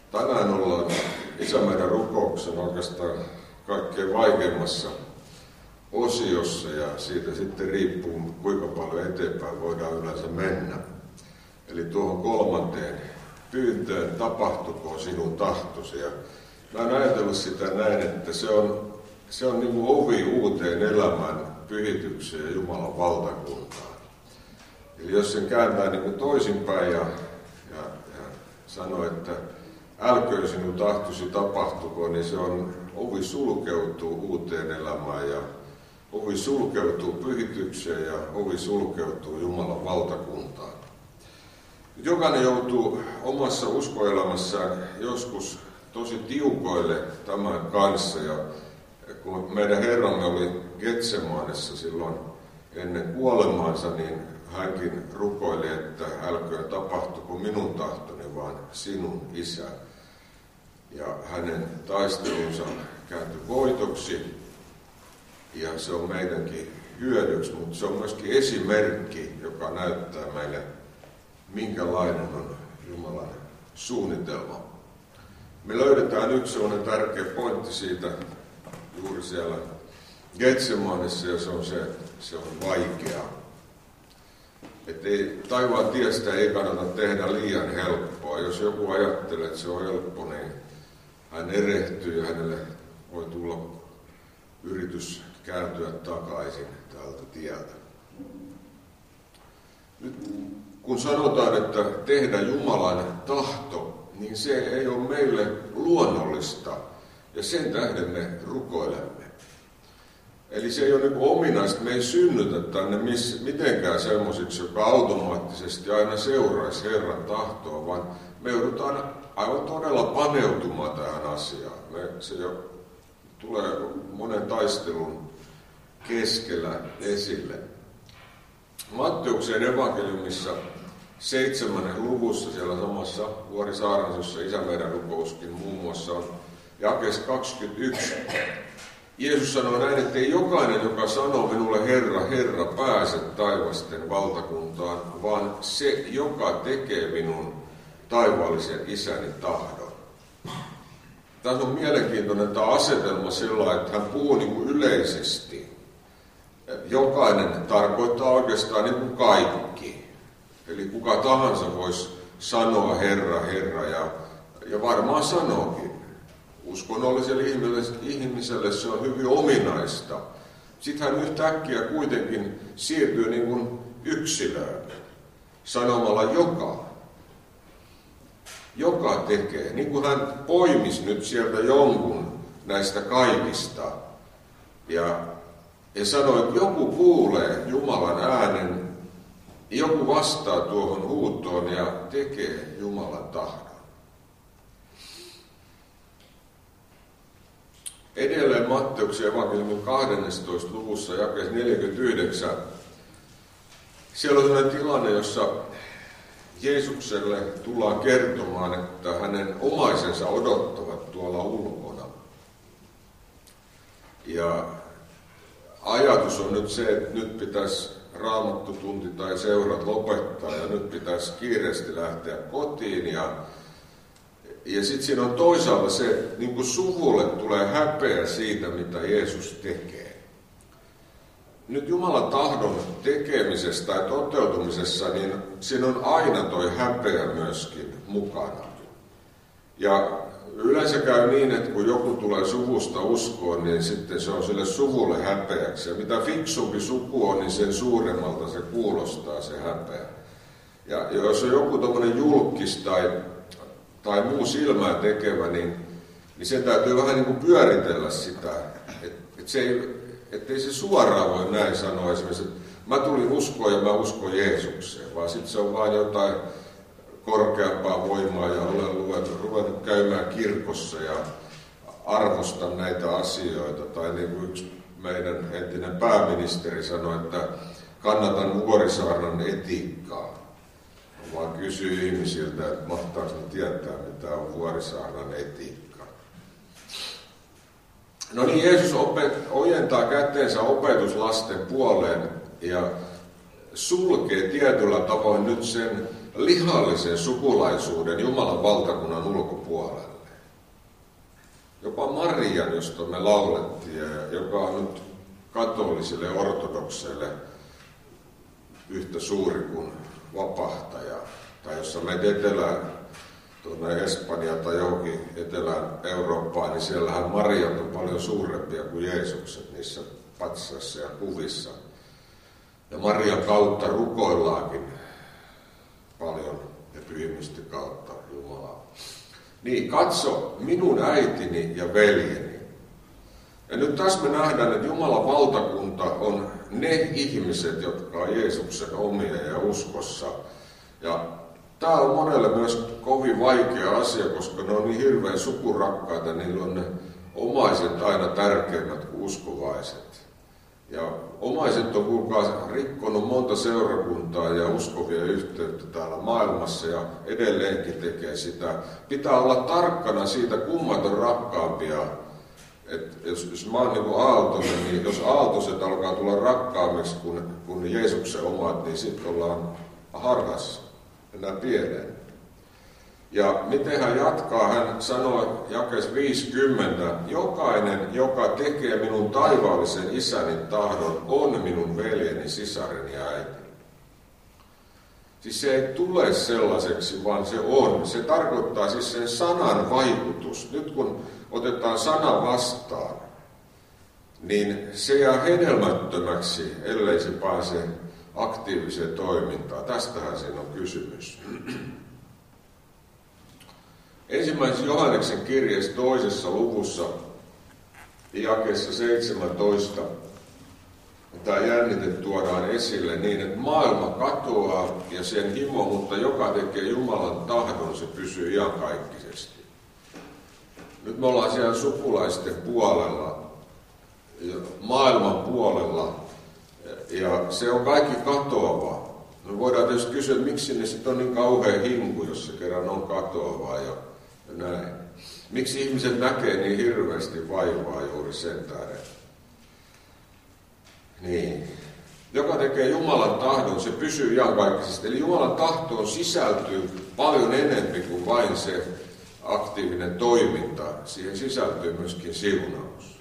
Tänään ollaan Isä meidän rukouksen oikeastaan kaikkein vaikeimmassa osiossa ja siitä sitten riippuu, kuinka paljon eteenpäin voidaan yleensä mennä. Eli tuohon 3. pyyntöön, tapahtukoon sinun tahtosi. Ja mä oon ajatellut sitä näin, että se on niin kuin ovi uuteen elämään, pyhitykseen ja Jumalan valtakuntaan. Eli jos sen kääntää niin kuin toisinpäin ja sanoo, että älköön sinun tahtosi tapahtukoon, niin se on ovi sulkeutuu uuteen elämään ja ovi sulkeutuu pyhitykseen ja ovi sulkeutuu Jumalan valtakuntaan. Jokainen joutuu omassa uskoelämässään joskus tosi tiukoille tämän kanssa. Ja kun meidän Herramme oli Getsemanessa silloin ennen kuolemaansa, niin hänkin rukoili, että älköön tapahtuko minun tahtoni, vaan sinun, Isä. Ja hänen taistelunsa kääntyi voitoksi, ja se on meidänkin hyödyksi, mutta se on myöskin esimerkki, joka näyttää meille, minkälainen on Jumalan suunnitelma. Me löydetään yksi sellainen tärkeä pointti siitä juuri siellä Getsemanessa, ja se on se, että se on vaikeaa. Että taivaan tiestä ei kannata tehdä liian helppoa. Jos joku ajattelee, että se on helppo, niin hän erehtyy ja hänelle voi tulla yritys kääntyä takaisin tältä tieltä. Nyt kun sanotaan, että tehdä Jumalan tahto, niin se ei ole meille luonnollista ja sen tähden me rukoilemme. Eli se ei ole niin ominaista, me ei synnytä tänne mitenkään semmoisiksi, joka automaattisesti aina seuraisi Herran tahtoa, vaan me joudutaan aivan todella paneutumaan tähän asiaan. Se jo tulee monen taistelun keskellä esille. Matteuksen evankeliumissa 7. luvussa siellä samassa Vuorisaarnassa, jossa Isä meidän rukouskin muun muassa on, jakeessa 21. Jeesus sanoo näin, että ei jokainen, joka sanoo minulle Herra, Herra, pääse taivasten valtakuntaan, vaan se, joka tekee minun taivaallisen Isäni tahdon. Tämä on mielenkiintoinen tämä asetelma sillä, että hän puhuu niin kuin yleisesti. Jokainen tarkoittaa oikeastaan niin kuin kaikki. Eli kuka tahansa voisi sanoa Herra, Herra, ja varmaan sanookin. Uskonnolliselle ihmiselle se on hyvin ominaista. Sitten hän yhtäkkiä kuitenkin siirtyy niin kuin yksilöön, sanomalla joka tekee. Niin kuin hän poimisi nyt sieltä jonkun näistä kaikista ja sanoi, että joku kuulee Jumalan äänen, joku vastaa tuohon huutoon ja tekee Jumalan tahdon. Edelleen Matteuksen evankeliumin 12. luvussa jakeessa 49. Siellä on sellainen tilanne, jossa Jeesukselle tullaan kertomaan, että hänen omaisensa odottavat tuolla ulkona. Ja ajatus on nyt se, että nyt pitäisi raamattutunti tai seurat lopettaa ja nyt pitäisi kiireesti lähteä kotiin. Ja sitten siinä on toisaalta se, että niin kuin suvulle tulee häpeä siitä, mitä Jeesus tekee. Nyt Jumalan tahdon tekemisessä tai toteutumisessa, niin siinä on aina toi häpeä myöskin mukana. Ja yleensä käy niin, että kun joku tulee suvusta uskoon, niin sitten se on sille suvulle häpeäksi. Ja mitä fiksumpi suku on, niin sen suuremmalta se kuulostaa se häpeä. Ja jos on joku tommoinen julkis tai muu silmää tekevä, niin sen täytyy vähän niin kuin pyöritellä sitä. Ettei se suoraan voi näin sanoa esimerkiksi, että mä tulin uskoon ja mä uskon Jeesukseen, vaan sitten se on vain jotain korkeampaa voimaa ja olen ruvennut käymään kirkossa ja arvostan näitä asioita. Tai niin kuin yksi meidän entinen pääministeri sanoi, että kannatan Vuorisaarnan etiikkaa. Vaan kysyy ihmisiltä, että mahtaako ne tietää, mitä on Vuorisaarnan etiikka. No niin, Jeesus ojentaa käteensä opetuslasten puoleen ja sulkee tietyllä tavoin nyt sen lihallisen sukulaisuuden Jumalan valtakunnan ulkopuolelle. Jopa Marian, josta me laulettiin, joka on nyt katolisille ortodokseille yhtä suuri kuin vapahtaja. Tai jos sä menet etelään, tuonne Espanjaan tai johonkin etelään Eurooppaan, niin siellähän Mariat on paljon suurempia kuin Jeesukset niissä patsaissa ja kuvissa. Ja Marian kautta rukoillaankin paljon ja pyhimysten kautta Jumalaa. Niin, katso minun äitini ja veljeni. Ja nyt tässä me nähdään, että Jumalan valtakunta on ne ihmiset, jotka on Jeesuksen omia ja uskossa. Ja tämä on monelle myös kovin vaikea asia, koska ne on niin hirveän sukurakkaita, niillä on ne omaiset aina tärkeimmät kuin uskovaiset. Ja omaiset on kuulkaa rikkonut monta seurakuntaa ja uskovia yhteyttä täällä maailmassa ja edelleenkin tekee sitä. Pitää olla tarkkana siitä, kummat on rakkaampia. Et jos mä oon niin kuin aaltoinen, niin jos aaltoiset alkaa tulla rakkaammiksi kuin Jeesuksen omat, niin sitten ollaan harhassa. Mennään pieleen. Ja miten hän jatkaa, hän sanoi jakeessa 50, jokainen, joka tekee minun taivaallisen isäni tahdon, on minun veljeni, sisareni ja äitini. Siis se ei tule sellaiseksi, vaan se on. Se tarkoittaa siis sen sanan vaikutus. Nyt kun otetaan sana vastaan, niin se jää hedelmättömäksi, ellei se pääse aktiiviseen toimintaan. Tästähän siinä on kysymys. Ensimmäisessä Johanneksen kirjeessä 2. luvussa, jakeessa 17, tämä jännite tuodaan esille niin, että maailma katoaa ja sen himo, mutta joka tekee Jumalan tahdon, se pysyy iankaikkisesti. Nyt me ollaan siellä sukulaisten puolella, maailman puolella, ja se on kaikki katoava. Me voidaan tietysti kysyä, että miksi ne sitten on niin kauhean hinku, jos se kerran on katoavaa ja näin. Miksi ihmiset näkee niin hirveästi vaivaa juuri sen tähden? Niin. Joka tekee Jumalan tahdon, se pysyy iankaikkisesti. Eli Jumalan tahtoon sisältyy paljon enemmän kuin vain se aktiivinen toiminta. Siihen sisältyy myöskin siunaus.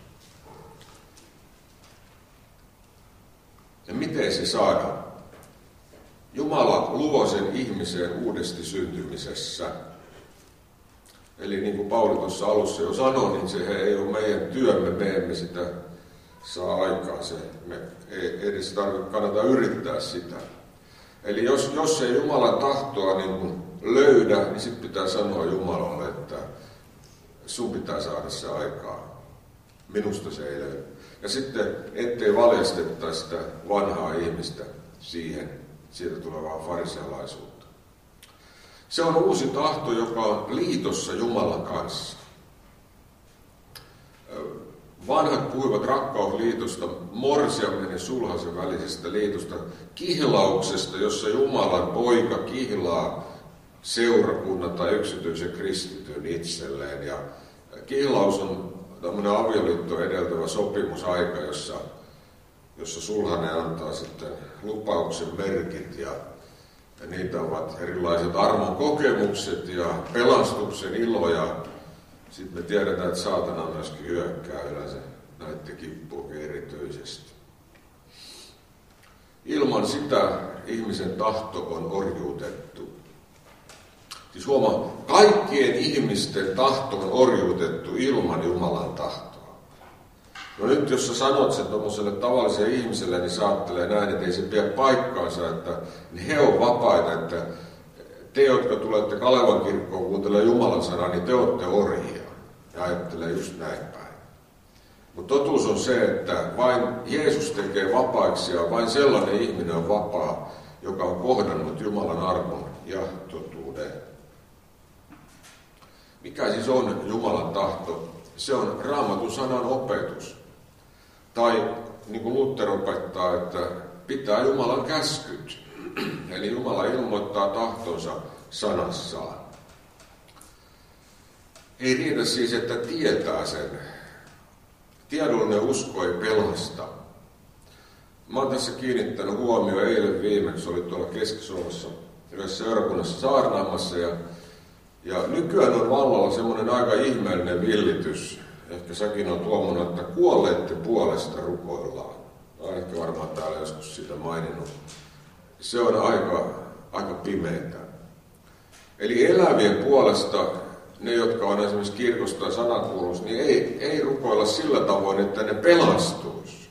Ja miten se saadaan? Jumala luo sen ihmisen uudesti syntymisessä. Eli niin kuin Pauli tuossa alussa jo sanoi, niin se ei ole meidän työmme, me emme sitä saa aikaan. Me ei edes kannata yrittää sitä. Eli jos ei Jumalan tahtoa niin kuin löydä, niin sitten pitää sanoa Jumalalle, että sun pitää saada se aikaan. Minusta se ei löydy. Ja sitten ettei valjastettaisi sitä vanhaa ihmistä siihen, siitä tulevaa farisealaisuutta. Se on uusi tahto, joka on liitossa Jumalan kanssa. Vanhat puhuivat rakkausliitosta, morsiamen ja sulhasen välisestä liitosta, kihlauksesta, jossa Jumalan poika kihlaa seurakunnan tai yksityisen kristityn itselleen. Ja kihlaus on tämmöinen avioliitto edeltävä sopimusaika, jossa sulhanen antaa sitten lupauksen merkit ja niitä ovat erilaiset armon kokemukset ja pelastuksen ilo ja sitten me tiedetään, että saatana myöskin hyökkää yleensä näiden kippuukin erityisesti. Ilman sitä ihmisen tahto on orjuutettu. Siis huomaa, kaikkien ihmisten tahto on orjuutettu ilman Jumalan tahtoa. No nyt jos sä sanot sen tuollaiselle tavalliselle ihmiselle, niin sä ajattelee näin, että ei se pidä paikkaansa, että he on vapaita, että te, jotka tulette Kalevan kirkkoon kuuntelemaan Jumalan sanaa, niin te olette orjia. Ja ajattelee just näin päin. Mutta totuus on se, että vain Jeesus tekee vapaiksi ja vain sellainen ihminen on vapaa, joka on kohdannut Jumalan armon ja totuuden. Mikä siis on Jumalan tahto? Se on Raamatun sanan opetus. Tai niin kuin Luther opettaa, että pitää Jumalan käskyt. Eli Jumala ilmoittaa tahtonsa sanassaan. Ei riitä siis, että tietää sen. Tiedollinen usko ei pelasta. Mä oon tässä kiinnittänyt huomioon eilen viimeksi, oli tuolla Keski-Suomessa yhdessä seurakunnassa saarnaamassa ja nykyään on vallalla semmoinen aika ihmeellinen villitys. Ehkä säkin on tuommoinen, että kuolleiden puolesta rukoillaan. Olen ehkä varmaan täällä joskus siitä maininnut. Se on aika pimeätä. Eli elävien puolesta ne, jotka on esimerkiksi kirkosta tai sanakuulussa, niin ei rukoilla sillä tavoin, että ne pelastuisi.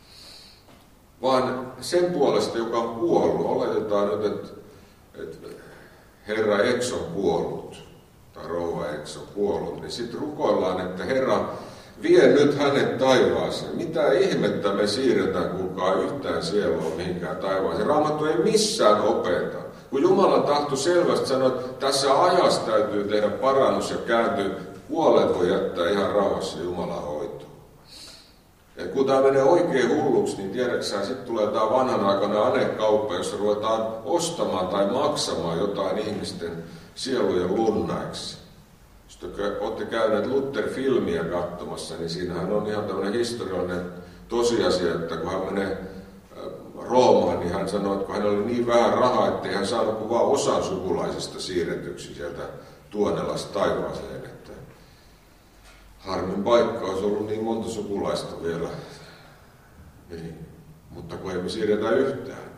Vaan sen puolesta, joka on kuollut. Oletetaan nyt, että Herra X on kuollut, tai rouva X on kuollut, niin sitten rukoillaan, että Herra, vie nyt hänet taivaaseen. Mitä ihmettä me siirretään, kuulkaa yhtään sielua mihinkään taivaaseen. Raamattu ei missään opeta. Kun Jumalan tahto selvästi sanoo, että tässä ajassa täytyy tehdä parannus ja kääntyy, kuolleet voi jättää ihan rauhassa Jumalan hoitoon. Ja kun tämä menee oikein hulluksi, niin tiedäksään, sitten tulee tämä vanhan aikana anekauppa, jossa ruvetaan ostamaan tai maksamaan jotain ihmisten sielujen lunnaiksi. Jos olette käyneet Luther-filmiä katsomassa, niin siinähän on ihan tämmöinen historiallinen tosiasia, että kun hän menee Roomaan, niin hän sanoi, että kun hänellä oli niin vähän rahaa, ettei hän saanut kuin vain osan sukulaisista siirretyksi sieltä Tuonelasta taivaaseen. Että harmin paikka olisi ollut niin monta sukulaista vielä. Niin. Mutta kun emme siirretä yhtään.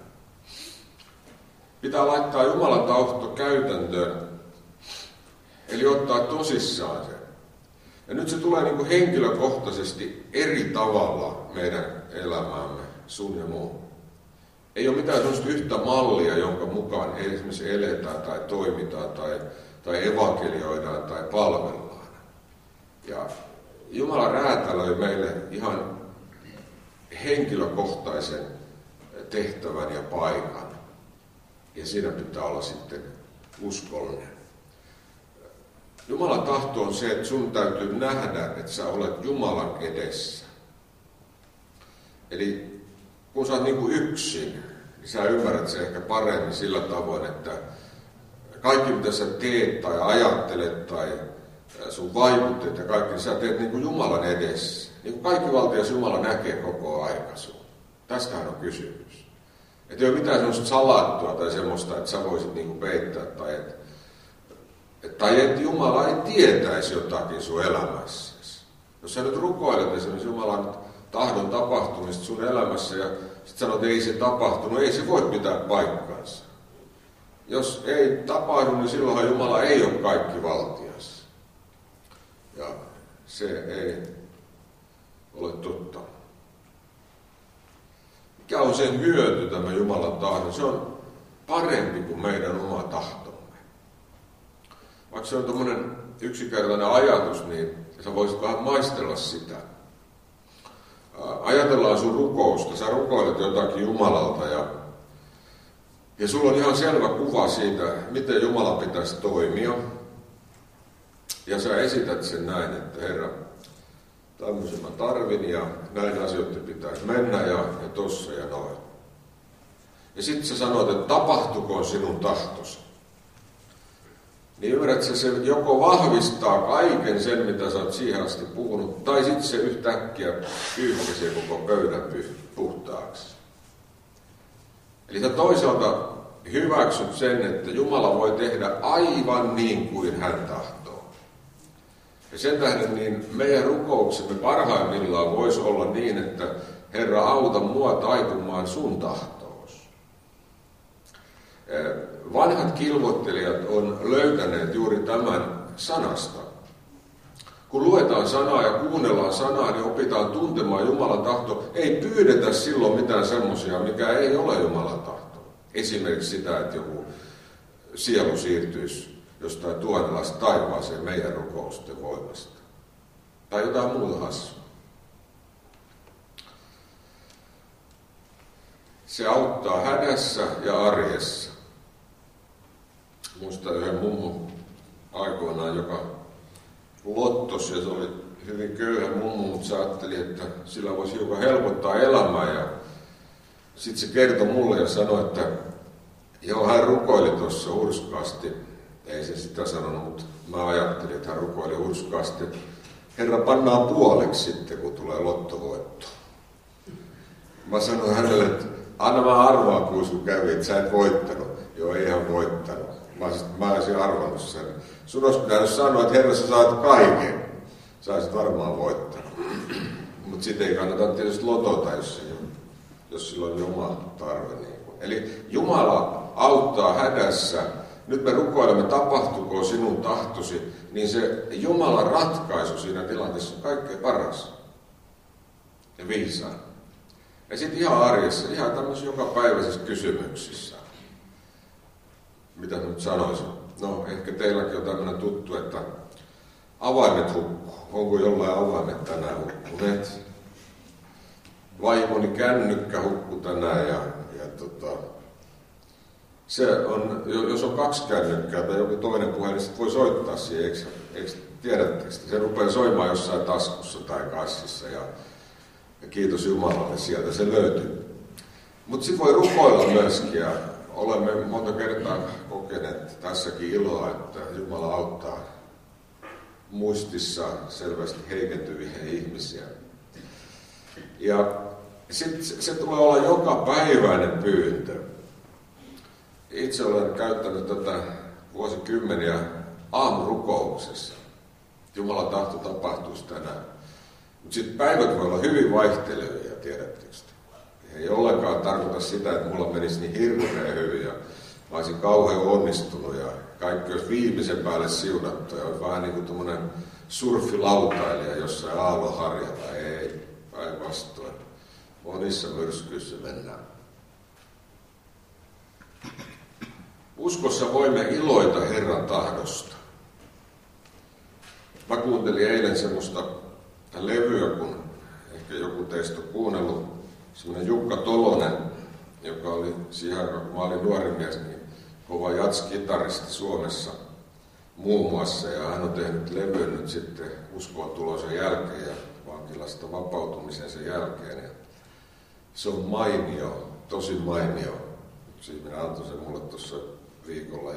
Pitää laittaa Jumalan tahto käytäntöön. Eli ottaa tosissaan se. Ja nyt se tulee niin kuin henkilökohtaisesti eri tavalla meidän elämäämme, sun ja muu. Ei ole mitään sellaista yhtä mallia, jonka mukaan esimerkiksi eletään tai toimitaan tai evankelioidaan tai palvellaan. Ja Jumala räätälöi meille ihan henkilökohtaisen tehtävän ja paikan. Ja siinä pitää olla sitten uskollinen. Jumalan tahto on se, että sun täytyy nähdä, että sä olet Jumalan edessä. Eli kun sä oot niin kuin yksin, niin sä ymmärrät se ehkä paremmin sillä tavoin, että kaikki mitä sä teet tai ajattelet tai sun vaikutteet ja kaikki, niin sä teet niin kuin Jumalan edessä. Niin kuin kaikki valtias Jumala näkee koko aika sun. Tästähän on kysymys. Että ei ole mitään semmoista salattua tai semmoista, että sä voisit niin kuin peittää tai että Jumala ei tietäisi jotakin sun elämässäsi. Jos sä nyt rukoilet esimerkiksi Jumalan tahdon tapahtumista sun elämässä ja sitten sanot, että ei se tapahtunut, ei se voi pitää paikkansa. Jos ei tapahdu, niin silloinhan Jumala ei ole kaikki valtias. Ja se ei ole totta. Mikä on sen hyöty tämä Jumalan tahdon? Se on parempi kuin meidän oma tahtomme. Vaikka se on tommoinen yksinkertainen ajatus, niin sä voisit vähän maistella sitä. Ajatellaan sun rukousta. Sä rukoilet jotakin Jumalalta ja sulla on ihan selvä kuva siitä, miten Jumala pitäisi toimia. Ja sä esität sen näin, että Herra, tämmöisen mä tarvin ja näin asioiden pitäisi mennä ja tossa ja noin. Ja sitten sä sanot, että tapahtukoon sinun tahtosi. Niin ymmärrätkö, se joko vahvistaa kaiken sen, mitä sä oot siihen asti puhunut, tai sitten se yhtäkkiä pyyhkäisee koko pöydän puhtaaksi. Eli sä toisaalta hyväksyt sen, että Jumala voi tehdä aivan niin kuin hän tahtoo. Ja sen tähden niin meidän rukouksemme parhaimmillaan voisi olla niin, että Herra, auta mua taipumaan sun tahtoos. Vanhat kilvoittelijat on löytäneet juuri tämän sanasta. Kun luetaan sanaa ja kuunnellaan sanaa, niin opitaan tuntemaan Jumalan tahto. Ei pyydetä silloin mitään semmoisia, mikä ei ole Jumalan tahto. Esimerkiksi sitä, että joku sielu siirtyisi jostain Tuonelasta taivaaseen meidän rukousten voimasta. Tai jotain muuta hassua. Se auttaa hädässä ja arjessa. Muistan yhden mummon aikoinaan, joka lottosi ja se oli hyvin köyhä mummo, mutta se ajatteli, että sillä voisi hiukan helpottaa elämää. Ja sitten se kertoi mulle ja sanoi, että joo, hän rukoili tuossa hurskaasti. Ei se sitä sanonut, mutta mä ajattelin, että hän rukoili hurskaasti. Herra, pannaan puoleksi sitten, kun tulee lottovoitto. Mä sanoin hänelle, että anna mä arvaa, kun kävi, että sä et voittanut. Joo, ei hän voittanut. Mä olisin arvannut sen. Sun olisi pitänyt sanoa, että Herra, sä saat kaiken. Sä olisit varmaan voittanut. Mutta sitten ei kannata tietysti lotota, jos sillä on oma tarve. Eli Jumala auttaa hädässä. Nyt me rukoilemme, tapahtukoon sinun tahtosi, niin se Jumalan ratkaisu siinä tilanteessa on kaikkein paras ja viisaan. Ja sitten ihan arjessa, ihan tämmöisissä jokapäiväisissä kysymyksissä. Mitä nyt sanoisin? No, ehkä teilläkin on tämmöinen tuttu, että avaimet hukkuu. Onko jollain avaimet tänään hukkuneet? Vaimoni kännykkä hukkuu tänään ja se on, jos on 2 kännykkää tai joku toinen puhelin, niin voi soittaa siihen, eikö tiedättekö? Se rupeaa soimaan jossain taskussa tai kassissa ja kiitos Jumalalle, sieltä se löytyy. Mutta sitten voi rukoilla myöskin ja olemme monta kertaa kokeneet tässäkin iloa, että Jumala auttaa muistissa selvästi heikentyviä ihmisiä. Ja sitten se tulee olla jokapäiväinen pyyntö. Itse olen käyttänyt tätä vuosikymmeniä aamurukouksessa. Jumalan tahto tapahtuisi tänään. Mutta sitten päivät voi olla hyvin vaihtelevia, tiedättekö? Ei ollenkaan tarkoita sitä, että mulla menisi niin hirveän hyvin ja mä olisin kauhean onnistunut ja kaikki olisi viimeisen päälle siunattu ja olisi vähän niin kuin tommoinen surfilautailija jossain aallonharjalla. Ei, päinvastoin. Monissa myrskyissä mennään. Uskossa voimme iloita Herran tahdosta. Mä kuuntelin eilen semmoista levyä, kun ehkä joku teistä on kuunnellut, semmoinen Jukka Tolonen, joka oli siihen aikaan, kun mä olin nuori mies, niin kova jats-kitaristi Suomessa muun muassa. Ja hän on tehnyt levyn nyt sitten uskoon tulosen jälkeen ja vankilasta vapautumisen sen jälkeen. Ja se on mainio, tosi mainio. Siis minä antoi sen mulle tuossa viikolla.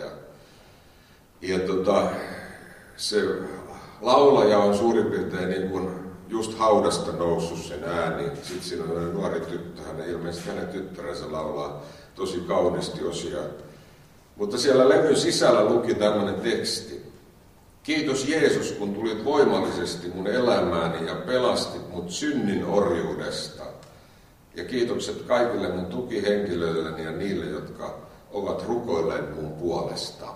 Se laulaja on suurin piirtein niin kuin just haudasta noussut sen ääni. Sitten siinä on nuori tyttö, ilmeisesti hänen tyttärensä laulaa tosi kauniisti osia. Mutta siellä levyn sisällä luki tämmöinen teksti. Kiitos Jeesus, kun tulit voimallisesti mun elämääni ja pelastit mut synnin orjuudesta. Ja kiitokset kaikille mun tukihenkilöilleni ja niille, jotka ovat rukoilleet mun puolesta.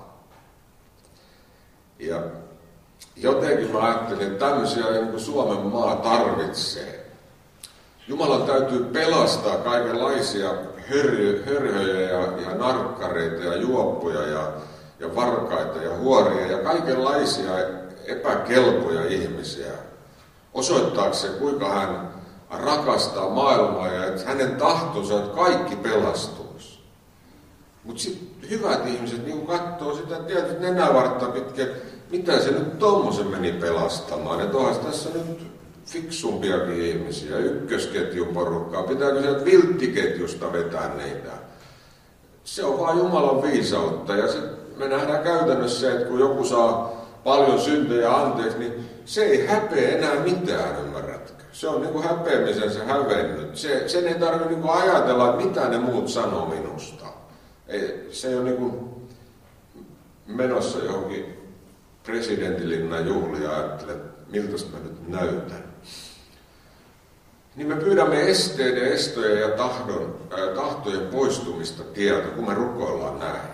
Ja jotenkin mä ajattelin, että tämmöisiä niin kuin Suomen maa tarvitsee. Jumalan täytyy pelastaa kaikenlaisia hörhöjä ja narkkareita ja juoppuja ja varkaita ja huoria ja kaikenlaisia epäkelpoja ihmisiä. Osoittaakseen, kuinka hän rakastaa maailmaa ja että hänen tahtonsa, että kaikki pelastuisi. Mutta sitten hyvät ihmiset niin katsoo sitä tietysti nenävartta pitkä, mitä se nyt tommosen meni pelastamaan. Että onhan tässä nyt fiksumpiakin ihmisiä, ykkösketjun porukkaa. Pitääkö sieltä vilttiketjusta vetää niitä? Se on vaan Jumalan viisautta. Ja me nähdään käytännössä se, että kun joku saa paljon syntejä anteeksi, niin se ei häpeä enää mitään, ymmärrätkö? Se on niin kuin häpeämisensä hävennyt. Sen ei tarvitse niin kuin ajatella, että mitä ne muut sanoo minusta. Se ei ole niin kuin menossa johonkin presidentinlinnan juhlia ajattelee, että miltäs mä nyt näytän. Niin me pyydämme esteiden, estojen ja tahtojen poistumista tieltä, kun me rukoillaan näin.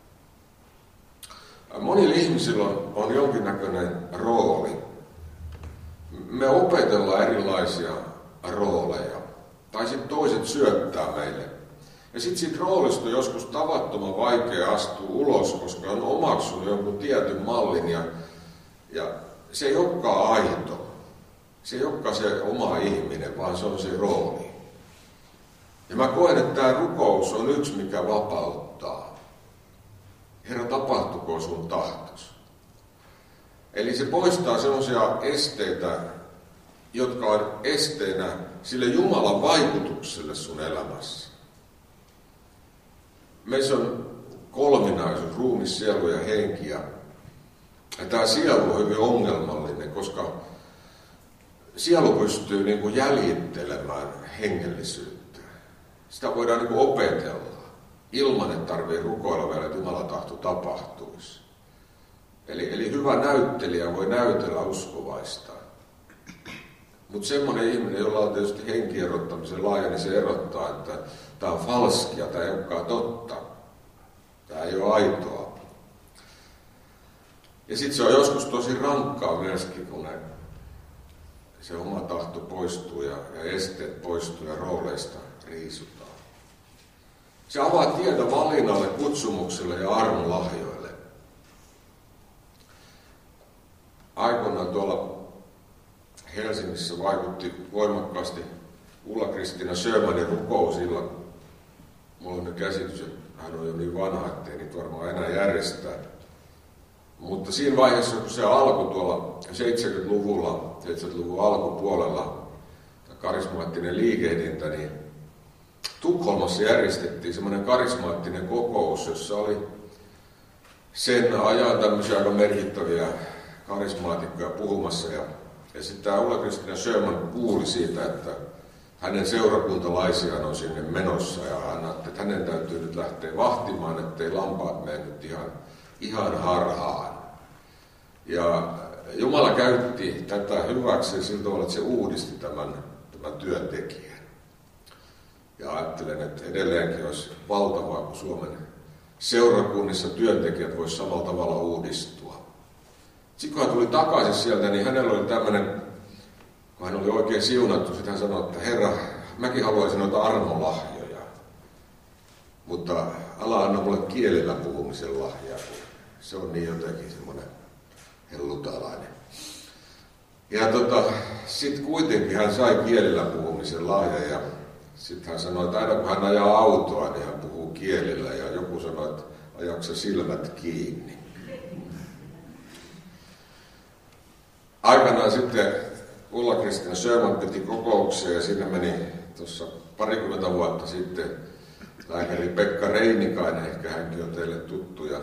Monilla ihmisillä on jonkinnäköinen rooli. Me opetellaan erilaisia rooleja. Tai sitten toiset syöttää meille. Ja sitten siitä roolista on joskus tavattoman vaikea astua ulos, koska on omaksunut jonkun tietyn mallin ja se ei olekaan aito. Se ei olekaan se oma ihminen, vaan se on se rooli. Ja mä koen, että tämä rukous on yksi, mikä vapauttaa. Herra, tapahtukoon sun tahtos. Eli se poistaa sellaisia esteitä, jotka on esteenä sille Jumalan vaikutukselle sun elämässä. Meissä on kolminaisuus, ruumis, sielu ja henki. Ja tämä sielu on hyvin ongelmallinen, koska sielu pystyy niin kuin jäljittelemään hengellisyyttä. Sitä voidaan niin kuin opetella. ilman, että tarvitsee rukoilla vielä, että Jumalan tahto tapahtuisi. Eli hyvä näyttelijä voi näytellä uskovaista. Mutta semmoinen ihminen, jolla on tietysti henkierottamisen laaja, niin se erottaa, että tämä on falskia, tämä ei olekaan totta. Tämä ei ole aitoa. Ja sitten se on joskus tosi rankkaa myöskin, kun se oma tahto poistuu ja esteet poistuu ja rooleista riisutaan. Se avaa tietä valinnalle, kutsumukselle ja armonlahjoille. Aikoinaan tuolla Helsingissä vaikutti voimakkaasti Ulla-Kristiina Sjömanin rukousilla. Mulla on nyt käsitys, että hän on jo niin vanha, ettei niitä varmaan enää järjestää. Mutta siinä vaiheessa, kun se alkoi tuolla 70-luvulla, 70-luvun alkupuolella, karismaattinen liikehdintä, niin Tukholmassa järjestettiin semmoinen karismaattinen kokous, jossa oli sen ajan tämmöisiä aika merkittäviä karismaatikkoja puhumassa. Ja sitten tämä Ulla-Kristiina Sjöman kuuli siitä, että hänen seurakuntalaisiaan on sinne menossa. Ja hän ajatteli, että hänen täytyy nyt lähteä vahtimaan, ettei lampaat mene nyt ihan harhaan. Ja Jumala käytti tätä hyväksi sillä tavalla, että se uudisti tämän työntekijän. Ja ajattelen, että edelleenkin olisi valtavaa, kun Suomen seurakunnissa työntekijät voisivat samalla tavalla uudistua. Sitten kun hän tuli takaisin sieltä, niin hänellä oli tämmöinen, kun hän oli oikein siunattu, sitten hän sanoi, että Herra, mäkin haluaisin noita armolahjoja, mutta älä anna mulle kielellä puhumisen lahjaa, kun se on niin jotenkin semmoinen hellutalainen. Ja sitten kuitenkin hän sai kielellä puhumisen lahjan ja sitten hän sanoi, että aina kun hän ajaa autoa, niin hän puhuu kielillä ja joku sanoi, että ajaksa silmät kiinni. Aikanaan sitten Ulla-Kristiina Sjöman piti kokouksia ja sinne meni tuossa parikymmentä vuotta sitten lääkäri Pekka Reinikainen, ehkä hänkin on teille tuttu. Ja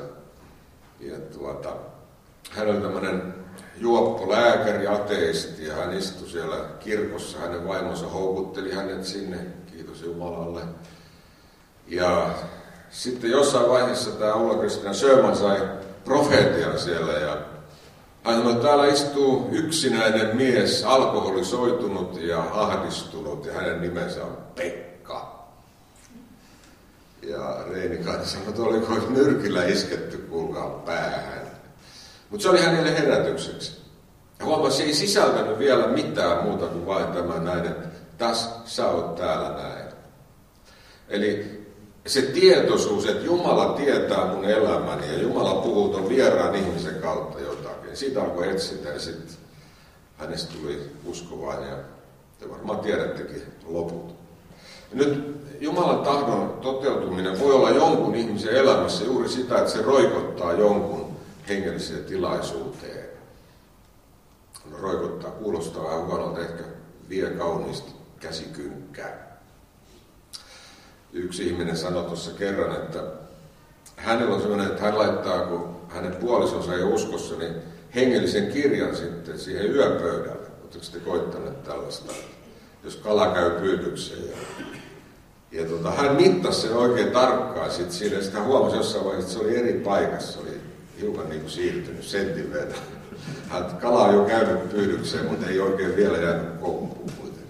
hän oli tämmöinen juoppolääkäri, ateisti ja hän istui siellä kirkossa. Hänen vaimonsa houkutteli hänet sinne, kiitos Jumalalle. Ja sitten jossain vaiheessa tämä Ulla-Kristiina Sjöman sai profeetian siellä ja hän sanoi, että täällä istuu yksinäinen mies, alkoholisoitunut ja ahdistunut ja hänen nimensä on Pekka. Ja Reinikainen sanoi, että oliko nyrkillä isketty kuulkaa päähän. Mutta se oli hänelle herätykseksi. Ja huomasi, se ei sisältänyt vielä mitään muuta kuin vain tämän näin, että tässä sä oot täällä näin. Eli se tietoisuus, että Jumala tietää mun elämäni ja Jumala puhuu ton vieraan ihmisen kautta jotakin. Siitä alkoi etsitä ja sitten hänestä tuli uskovainen ja te varmaan tiedättekin loput. Ja nyt Jumalan tahdon toteutuminen voi olla jonkun ihmisen elämässä juuri sitä, että se roikottaa jonkun hengelliseen tilaisuuteen. No, roikottaa kuulostaa vähän huonolta, ehkä vie kauniisti käsikynkkää. Yksi ihminen sanoi tuossa kerran, että hänellä on sellainen, että hän laittaa, kun hänen puolisonsa ei uskossa, niin hengellisen kirjan sitten siihen yöpöydälle. Oletteko te koittaneet tällaista, jos kala käy pyydykseen? Ja hän mittasi sen oikein tarkkaan sitten siinä, ja sitten hän huomasi jossain vaiheessa, että se oli eri paikassa, se oli hiukan niin kuin siirtynyt sentin verran. Kala on jo käynyt pyydykseen, mutta ei oikein vielä jäänyt koukkuun kuitenkaan.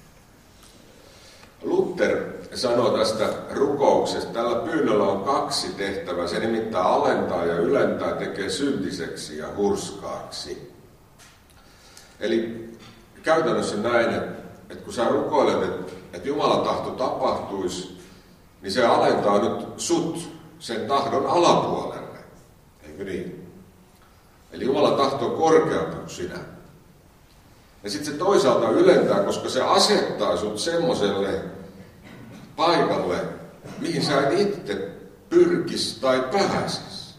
Luther sanoo tästä rukouksesta, tällä pyynnöllä on kaksi tehtävää. Se nimittäin alentaa ja ylentää, tekee syntiseksi ja hurskaaksi. Eli käytännössä näin, että kun sä rukoilet, että Jumalan tahto tapahtuisi, niin se alentaa nyt sut sen tahdon alapuolelle. Eikö niin? Eli Jumalan tahto on korkeampi kuin sinä. Ja sitten se toisaalta ylentää, koska se asettaa sut semmoiselle paikalle, mihin sä et itse pyrkis tai pääsis.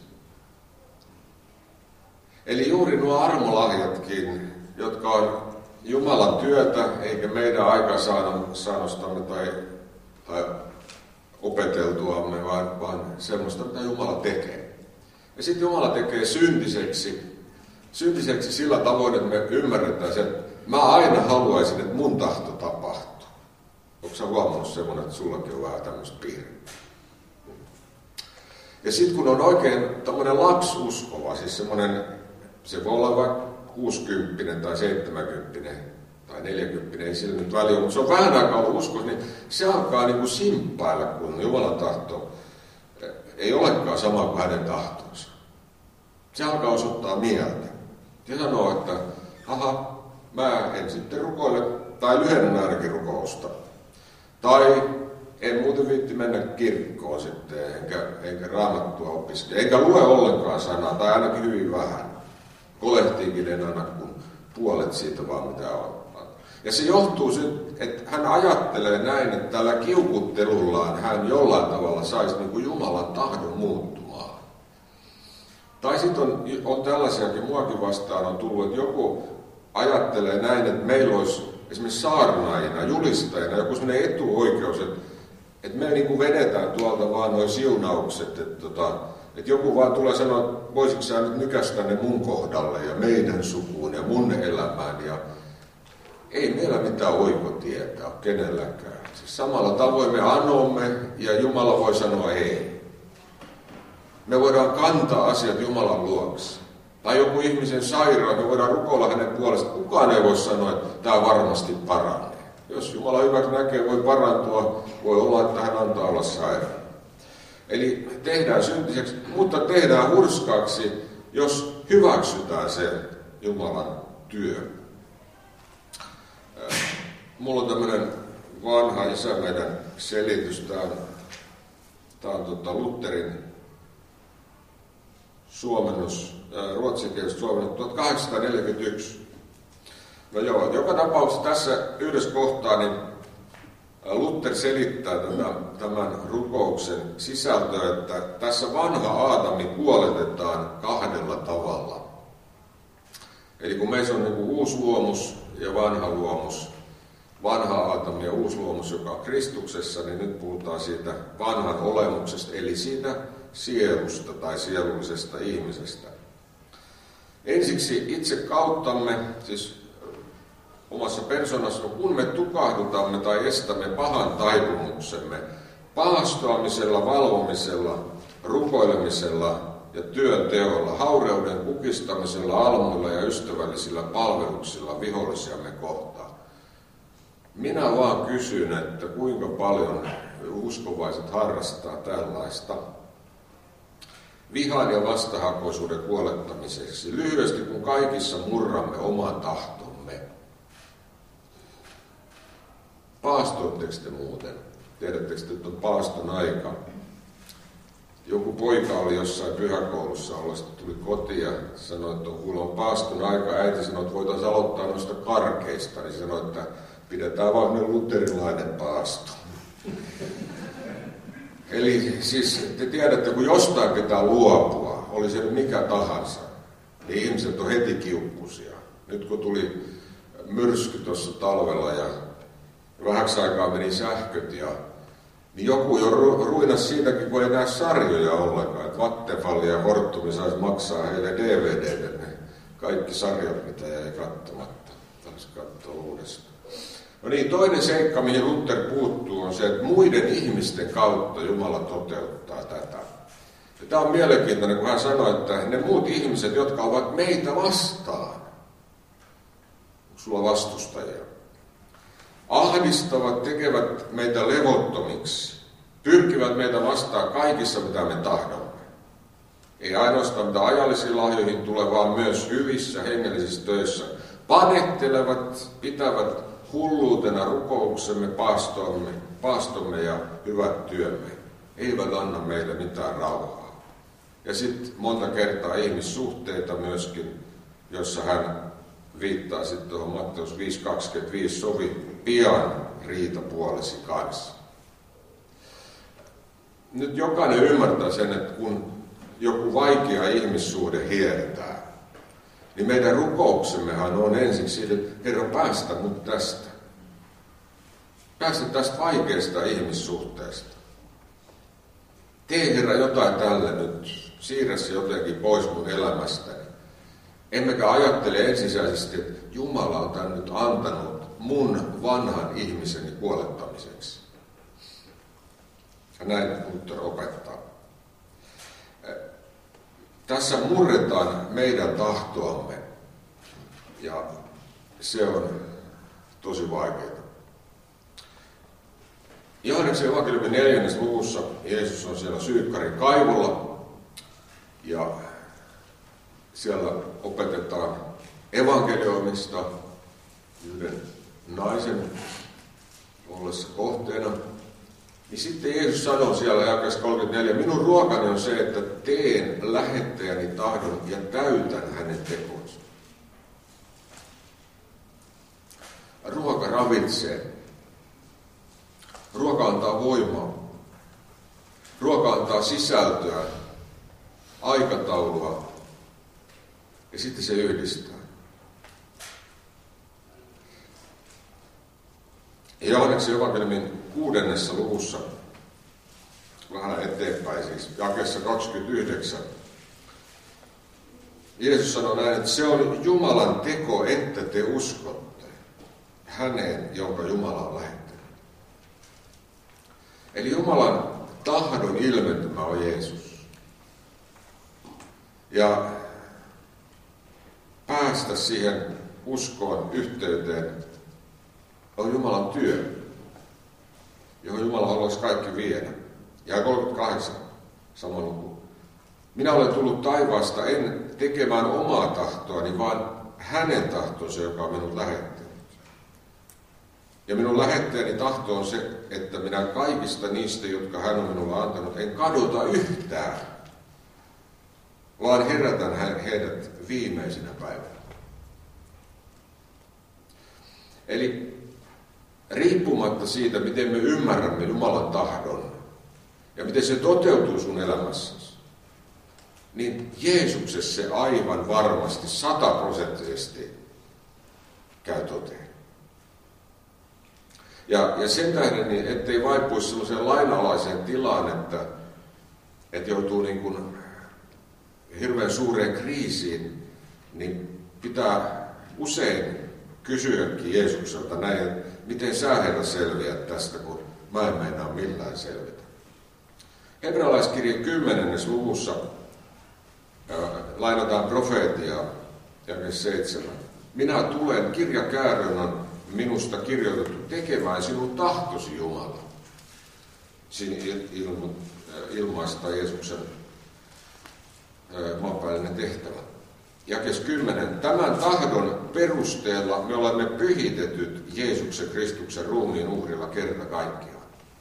Eli juuri nuo armolahjatkin, jotka on Jumalan työtä, eikä meidän aikaansaannostamme tai opeteltuamme, vaan semmoista, mitä Jumala tekee. Ja sitten Jumala tekee syntiseksi sillä tavoin, että me ymmärretään sen, että mä aina haluaisin, että mun tahto tapahtuu. Onko sä huomannut semmoinen, että sullakin on vähän tämmöistä piirrettä? Ja sitten kun on oikein tämmöinen lapsuskova, siis semmoinen, se voi olla vaikka 60 tai 70 tai 40, ei sillä nyt väliä, mutta se on vähän aikaa ollut uskossa, niin se alkaa niin kuin simppailla, kun Jumalan tahto ei olekaan sama kuin hänen tahtonsa. Se alkaa osoittaa mieltä. Ja sanoo, että mä en sitten rukoile, tai lyhennän ainakin rukousta. Tai en muuten viitti mennä kirkkoon sitten, enkä raamattua opiskele, enkä lue ollenkaan sanaa, tai ainakin hyvin vähän. Kolehtiinkin en aina kuin puolet siitä vaan mitä on. Ja se johtuu siitä, että hän ajattelee näin, että tällä kiukuttelullaan hän jollain tavalla saisi niin kuin Jumalan tahdon muuttumaan. Tai sitten on tällaisiakin, muakin vastaan on tullut, että joku ajattelee näin, että meillä olisi esimerkiksi saarnaajina, julistajina joku sellainen etuoikeus, että me niin kuin vedetään tuolta vaan nuo siunaukset, että joku vaan tulee sanoa, että voisitko sä nyt nykästä ne mun kohdalle ja meidän sukuun ja mun elämään. Ja ei meillä mitään oikotietä ole kenelläkään. Siis samalla tavoin me anomme ja Jumala voi sanoa ei. Me voidaan kantaa asiat Jumalan luokse. Tai joku ihmisen sairaan, me voidaan rukoilla hänen puolestaan. Kukaan ei voi sanoa, että tämä varmasti paranee. Jos Jumala hyväksi näkee, voi parantua, voi olla, että hän antaa olla sairaan. Eli tehdään syntiseksi, mutta tehdään hurskaaksi, jos hyväksytään se Jumalan työ. Mulla on tämmöinen vanha isä meidän selitys. Tämä on Lutherin suomennus, ruotsinkielistä suomennus 1841. No joo, joka tapauksessa tässä yhdessä kohtaa niin Luther selittää tämän rukouksen sisältöä, että tässä vanha Aatami kuoletetaan kahdella tavalla. Eli kun meissä on niin kuin uusi luomus ja vanha luomus, vanha Aatami ja uusi luomus, joka on Kristuksessa, niin nyt puhutaan siitä vanhan olemuksesta, eli siitä sielusta tai sielullisesta ihmisestä. Ensiksi itse kauttamme, siis omassa persoonassa, kun me tukahdutamme tai estämme pahan taipumuksemme paastoamisella, valvomisella, rukoilemisella ja työnteolla, haureuden kukistamisella, almuilla ja ystävällisillä palveluksilla vihollisiamme kohtaan. Minä vaan kysyn, että kuinka paljon uskovaiset harrastaa tällaista vihan ja vastahakoisuuden kuolettamiseksi. Lyhyesti, kun kaikissa murramme oman tahtomme. Paastoitteko te muuten? Tiedättekö, että on paaston aika? Joku poika oli jossain pyhäkoulussa olla, tuli kotiin ja sanoi, että on paaston aika. Äiti sanoi, että voitaisiin aloittaa noista karkeista. Niin sanoi, että pidetään vaan luterilainen paasto. Eli siis te tiedätte, kun jostain pitää luopua, oli se mikä tahansa, niin ihmiset on heti kiukkuisia. Nyt kun tuli myrsky tuossa talvella ja vähäksi aikaa meni sähköt, niin joku jo ruinasi siitäkin, kun ei näe sarjoja ollenkaan. Että Vattenfall ja Fortumi saisi maksaa heille DVD:lle ne kaikki sarjat, mitä jäi katsomatta. Taisi katsoa uudestaan. No niin, toinen seikka, mihin Luther puuttuu, on se, että muiden ihmisten kautta Jumala toteuttaa tätä. Ja tämä on mielenkiintoinen, kun hän sanoi, että ne muut ihmiset, jotka ovat meitä vastaan, onko sulla vastustajia, ahdistavat, tekevät meitä levottomiksi, pyrkivät meitä vastaan kaikissa, mitä me tahdomme. Ei ainoastaan mitä ajallisiin lahjoihin tulee, vaan myös hyvissä hengellisissä töissä. Panettelevat, pitävät hulluutena rukouksemme, paastomme ja hyvät työmme. Eivät anna meille mitään rauhaa. Ja sitten monta kertaa ihmissuhteita myöskin, jossa hän viittaa sitten tuohon Matteus 5.25, sovi pian riitapuolesi kanssa. Nyt jokainen ymmärtää sen, että kun joku vaikea ihmissuhde hiertää, niin meidän rukouksemmehan on ensiksi siitä, että Herra, päästä mut tästä. Päästä tästä vaikeasta ihmissuhteesta. Tee Herra jotain tälle nyt. Siirrä se jotenkin pois mun elämästäni. Emmekä ajattele ensisijaisesti, että Jumala on tämän nyt antanut mun vanhan ihmiseni kuolettamiseksi. Ja näin Luther opettaa. tässä murretaan meidän tahtoamme ja se on tosi vaikeaa. Johanneksen evankeliumin 4. luvussa Jeesus on siellä Syykkarin kaivolla ja siellä opetetaan evankelioimista yhden naisen ollessa kohteena. Niin sitten Jeesus sanoo siellä jakeessa 34, minun ruokani on se, että teen lähettäjäni tahdon ja täytän hänen tekonsa. Ruoka ravitsee. Ruoka antaa voimaa. Ruoka antaa sisältöä, aikataulua ja sitten se yhdistää. Johanneksen evankeliumin 6. luvussa, vähän eteenpäin siis, jakeessa 29, Jeesus sanoi näin, että se on Jumalan teko, että te uskotte häneen, jonka Jumala on lähettänyt. Eli Jumalan tahdon ilmentymä on Jeesus. Ja päästä siihen uskoon, yhteyteen, on Jumalan työ, johon Jumala haluaisi kaikki viedä. Ja 38, sama luku. Minä olen tullut taivaasta en tekemään omaa tahtoani, vaan hänen tahtonsa, joka on minut lähettänyt. Ja minun lähettäjäni tahto on se, että minä kaikista niistä, jotka hän on minulle antanut, en kadota yhtään, vaan herätän heidät viimeisinä päivänä. Eli riippumatta siitä, miten me ymmärrämme Jumalan tahdon ja miten se toteutuu sun elämässäsi, niin Jeesuksessa se aivan varmasti 100% käy toteen. Ja sen tähden, niin ettei vaipuisi sellaiseen lainalaiseen tilaan, että joutuu niin kuin hirveän suureen kriisiin, niin pitää usein kysyäkin Jeesukselta näin, miten sä Herra selviät tästä, kun mä en meinaa millään selvitä. Hebrealaiskirjan 10. luvussa lainataan profeetiaa, jakeessa 7. Minä tulen, kirjakäärön on minusta kirjoitettu tekemään sinun tahtosi, Jumala. Siinä ilmaista Jeesuksen maanpäällinen tehtävä. Jakes 10. Tämän tahdon perusteella me olemme pyhitetyt Jeesuksen Kristuksen ruumiin uhrilla kerta kaikkiaan.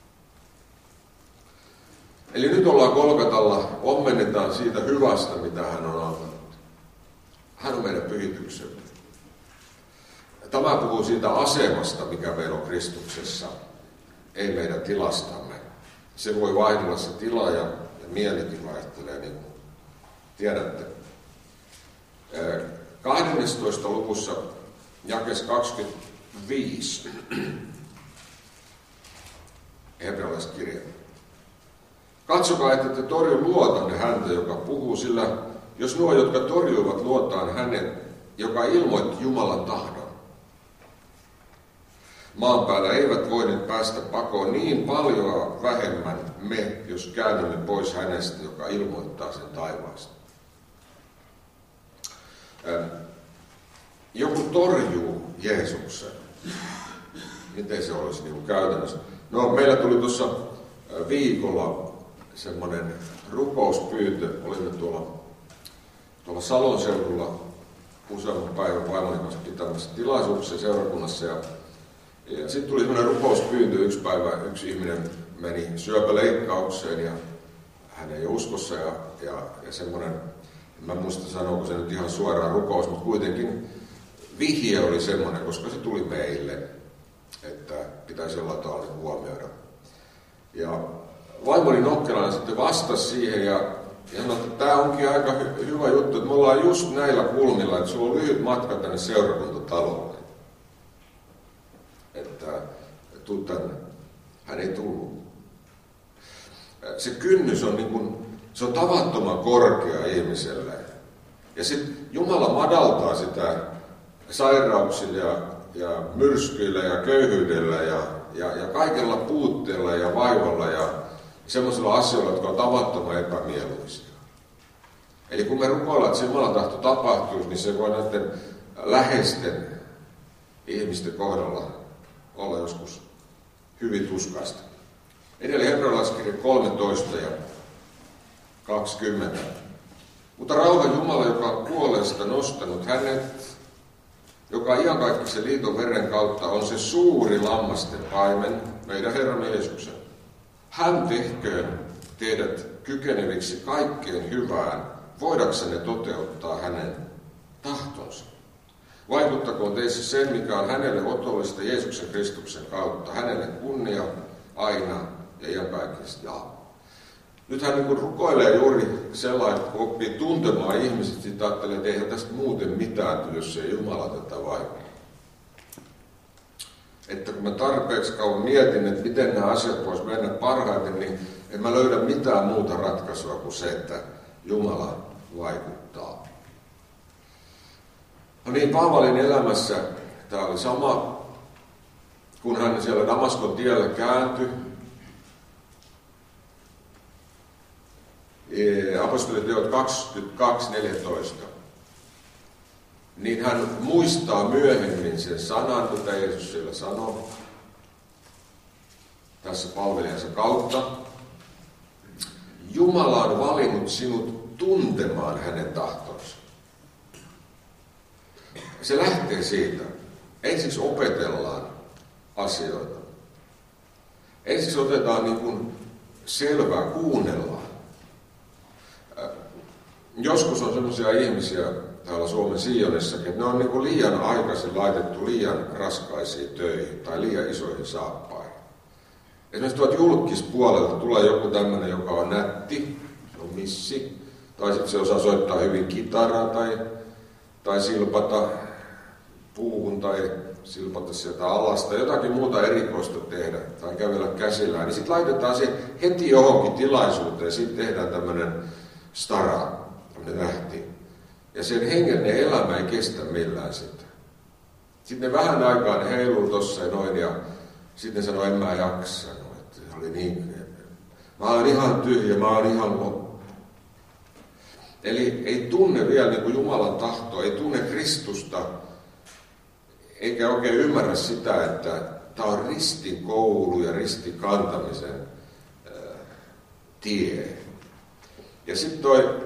Eli nyt ollaan Golgatalla, ommennetaan siitä hyvästä, mitä hän on antanut. Hän on meidän pyhityksemme. Tämä puhuu siitä asemasta, mikä meillä on Kristuksessa, ei meidän tilastamme. Se voi vaihdella se tila ja mielikin vaihtelee, niin kuin tiedätte. 12. luvussa, jakes 25, hebrealaiskirja. Katsokaa, että te torju luotanne häntä, joka puhuu, sillä jos nuo, jotka torjuivat luotaan hänet, joka ilmoitti Jumalan tahdon, maan päällä eivät voineet päästä pakoon niin paljon vähemmän me, jos käännymme pois hänestä, joka ilmoittaa sen taivaasta. Joku torjuu Jeesuksen. Miten se olisi niin kuin käytännössä? No, meillä tuli tuossa viikolla semmoinen rukouspyyntö. Olimme tuolla Salon seudulla useamman päivän vaimoni kanssa pitämässä tilaisuuksia seurakunnassa. Ja sitten tuli semmoinen rukouspyyntö. Yksi päivä yksi ihminen meni syöpäleikkaukseen ja hän ei uskossa ja semmoinen, mä muista sanoa, se nyt ihan suoraan rukous, mutta kuitenkin vihje oli semmoinen, koska se tuli meille, että pitäisi jollain tavalla huomioida. Ja vaimoni nokkelana sitten vastasi siihen ja sanoi, että tämä onkin aika hyvä juttu, että me ollaan just näillä kulmilla, että sulla on lyhyt matka tänne seurakuntatalolle. Että tuu tänne. Hän ei tullut. Se kynnys on, niin kuin, se on tavattoman korkea ihmiselle. Ja sitten Jumala madaltaa sitä sairauksilla ja myrskyillä ja köyhyydellä ja kaikella puutteella ja vaivalla ja semmoisilla asioilla, jotka on tavattoman epämieluisia. Eli kun me rukoillaan, että se Jumalan tahto tapahtuu, niin se voi näiden läheisten ihmisten kohdalla olla joskus hyvin tuskaista. Edelleen hebrealaiskirja 13 ja 20. Mutta rauhan Jumala, joka on kuolleista nostanut hänet, joka iankaikkisen liiton veren kautta on se suuri lammasten paimen, meidän Herramme Jeesuksen. Hän tehköön teidät kykeneviksi kaikkeen hyvään, voidaksenne toteuttaa hänen tahtonsa. Vaikuttakoon teissä sen, mikä on hänelle otollista Jeesuksen Kristuksen kautta, hänelle kunnia aina ja iankaikkisesti. Nyt hän niin rukoilee juuri sellainen, että kun oppii tuntemaan ihmiset, sitten ajattelee, että eihän tästä muuten mitään tule, jos ei Jumala tätä vaikuttaa. Että kun mä tarpeeksi kauan mietin, että miten nämä asiat vois mennä parhaiten, niin en mä löydä mitään muuta ratkaisua kuin se, että Jumala vaikuttaa. No niin, Paavalin elämässä tämä oli sama, kun hän siellä Damaskon tiellä kääntyi. Apostoliteot 22.14. Niin hän muistaa myöhemmin sen sanan, mitä Jeesus siellä sanoi tässä palvelijansa kautta. Jumala on valinnut sinut tuntemaan hänen tahtonsa. Se lähtee siitä. Ensiksi opetellaan asioita. Ensiksi otetaan niin kuin selvää, kuunnellaan. Joskus on sellaisia ihmisiä täällä Suomen Sionissakin, että ne on niin kuin liian aikaisin laitettu liian raskaisiin töihin tai liian isoihin saappaihin. Esimerkiksi tuolta julkispuolelta tulee joku tämmöinen, joka on nätti, se on missi, tai sitten se osaa soittaa hyvin kitaraa tai silpata puuhun tai silpata sieltä alasta, jotakin muuta erikoista tehdä tai kävellä käsillään. Niin sitten laitetaan se heti johonkin tilaisuuteen ja sitten tehdään tämmöinen stara, tämmöinen tähti. Ja sen hengellinen elämä ei kestä millään sitä. Sitten ne vähän aikaa ne heiluu tossa ja noin ja sitten sanoo, en mä jaksa. Että se oli niin, mä oon ihan tyhjä, mä oon ihan loppu. Eli ei tunne vielä niin kuin Jumalan tahtoa, ei tunne Kristusta, eikä oikein ymmärrä sitä, että tämä on ristin koulu ja ristin kantamisen tie. Ja sitten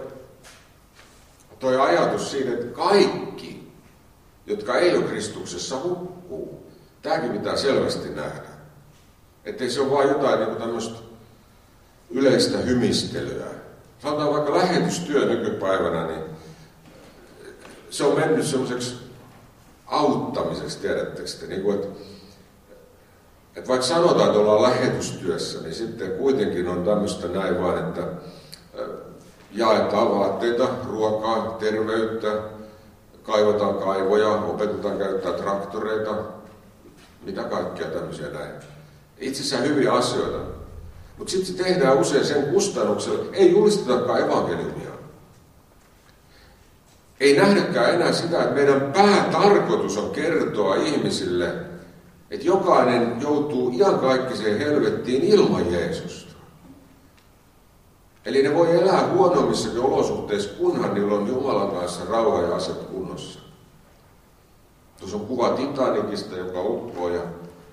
toi ajatus siitä, että kaikki, jotka ei ole Kristuksessa, hukkuu. Tämäkin pitää selvästi nähdä. Ettei se ole vain jotain niin kuin tämmöistä yleistä hymistelyä. Sanotaan vaikka lähetystyö nykypäivänä, niin se on mennyt semmoiseksi auttamiseksi, tiedättekö te? Niin kuin, että vaikka sanotaan, että ollaan lähetystyössä, niin sitten kuitenkin on tämmöistä näin vaan, että jaetaan vaatteita, ruokaa, terveyttä, kaivataan kaivoja, opetetaan käyttää traktoreita, mitä kaikkea tämmöisiä näin. Itse asiassa hyviä asioita. Mutta sitten se tehdään usein sen kustannuksella, ei julistetakaan evankeliumia. Ei nähdäkään enää sitä, että meidän päätarkoitus on kertoa ihmisille, että jokainen joutuu iankaikkiseen helvettiin ilman Jeesusta. Eli ne voi elää huonommissakin olosuhteissa, kunhan niillä on Jumalan kanssa rauha ja asiat kunnossa. Tuossa on kuva Titanicista, joka uppoo ja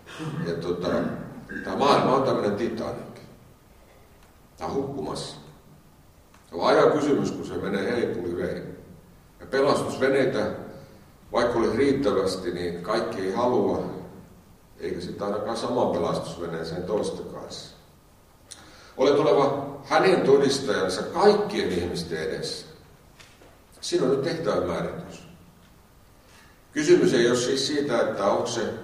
tämä maailma on tämmöinen Titanic. Tämä on hukkumassa. Se on ajan kysymys, kun se menee heipuli vei. Ja pelastusveneitä, vaikka olisi riittävästi, niin kaikki ei halua, eikä sitten ainakaan saman pelastusveneeseen toisten kanssa. Olet oleva hänen todistajansa kaikkien ihmisten edessä. Siinä on nyt tehtävän määritys. Kysymys ei ole siis siitä, että onko se